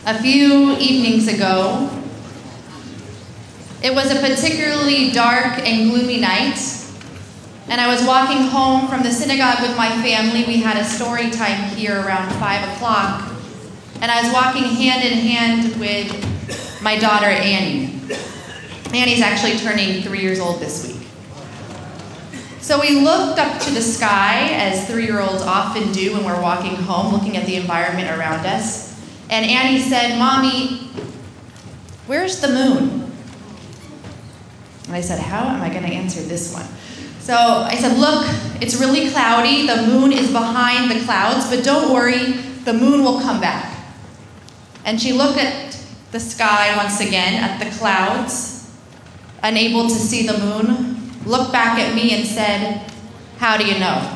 A few evenings ago, it was a particularly dark and gloomy night, and I was walking home from the synagogue with my family. We had a story time here around 5 o'clock, and I was walking hand in hand with my daughter, Annie. Annie's actually turning 3 years old this week. So we looked up to the sky, as 3-year-olds often do when we're walking home, looking at the environment around us. And Annie said, "Mommy, where's the moon?" And I said, how am I going to answer this one? So I said, "Look, it's really cloudy. The moon is behind the clouds, but don't worry, the moon will come back." And she looked at the sky once again, at the clouds, unable to see the moon, looked back at me and said, "How do you know?"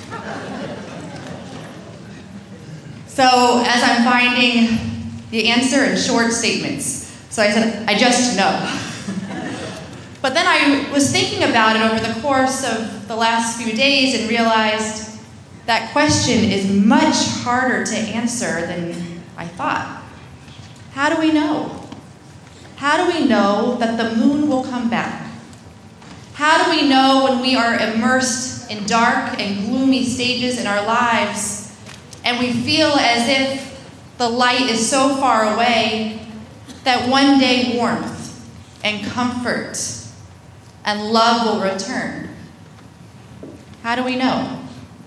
So as I'm finding the answer in short statements. So I said, "I just know." But then I was thinking about it over the course of the last few days and realized that question is much harder to answer than I thought. How do we know? How do we know that the moon will come back? How do we know when we are immersed in dark and gloomy stages in our lives and we feel as if the light is so far away that one day warmth and comfort and love will return? How do we know?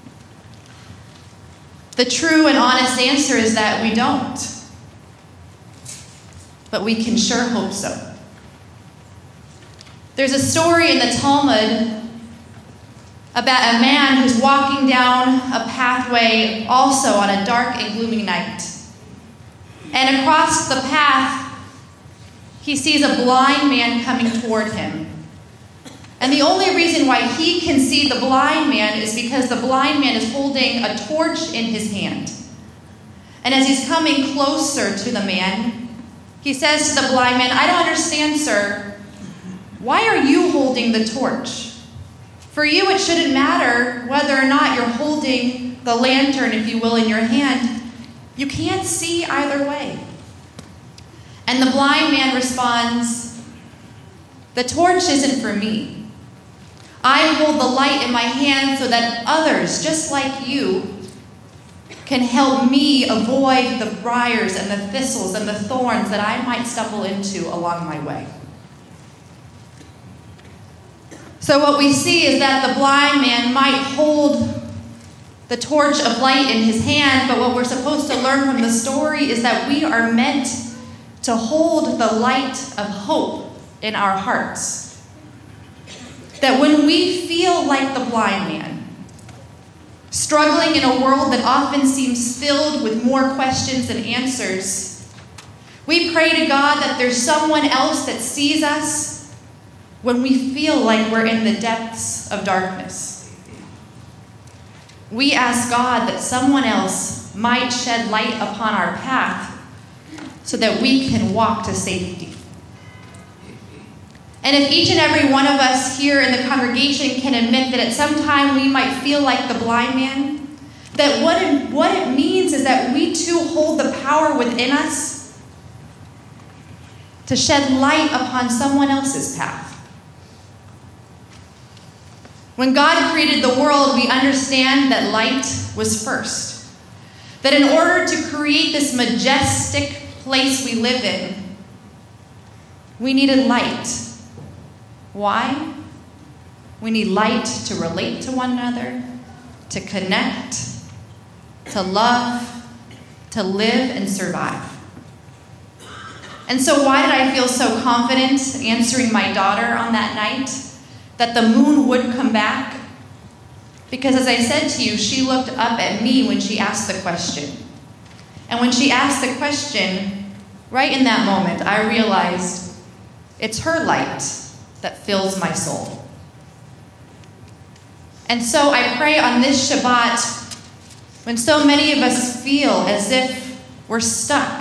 The true and honest answer is that we don't. But we can sure hope so. There's a story in the Talmud about a man who's walking down a pathway also on a dark and gloomy night. And across the path, he sees a blind man coming toward him. And the only reason why he can see the blind man is because the blind man is holding a torch in his hand. And as he's coming closer to the man, he says to the blind man, "I don't understand, sir. Why are you holding the torch? For you, it shouldn't matter whether or not you're holding the lantern, if you will, in your hand. You can't see either way." And the blind man responds, "The torch isn't for me. I hold the light in my hand so that others, just like you, can help me avoid the briars and the thistles and the thorns that I might stumble into along my way." So what we see is that the blind man might hold the torch of light in his hand, but what we're supposed to learn from the story is that we are meant to hold the light of hope in our hearts. That when we feel like the blind man, struggling in a world that often seems filled with more questions than answers, we pray to God that there's someone else that sees us when we feel like we're in the depths of darkness. We ask God that someone else might shed light upon our path so that we can walk to safety. And if each and every one of us here in the congregation can admit that at some time we might feel like the blind man, that what it means is that we too hold the power within us to shed light upon someone else's path. When God created the world, we understand that light was first. That in order to create this majestic place we live in, we needed light. Why? We need light to relate to one another, to connect, to love, to live and survive. And so why did I feel so confident answering my daughter on that night that the moon would come back? Because as I said to you, she looked up at me when she asked the question. And when she asked the question, right in that moment, I realized it's her light that fills my soul. And so I pray on this Shabbat, when so many of us feel as if we're stuck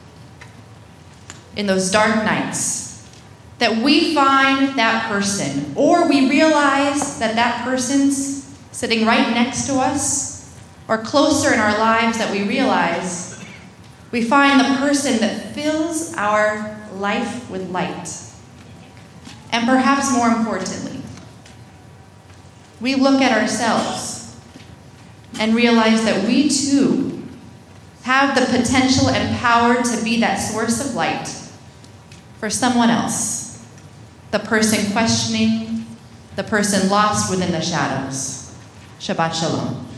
in those dark nights, that we find that person, or we realize that that person's sitting right next to us, or closer in our lives, that we realize we find the person that fills our life with light. And perhaps more importantly, we look at ourselves and realize that we too have the potential and power to be that source of light for someone else, the person questioning, the person lost within the shadows. Shabbat Shalom.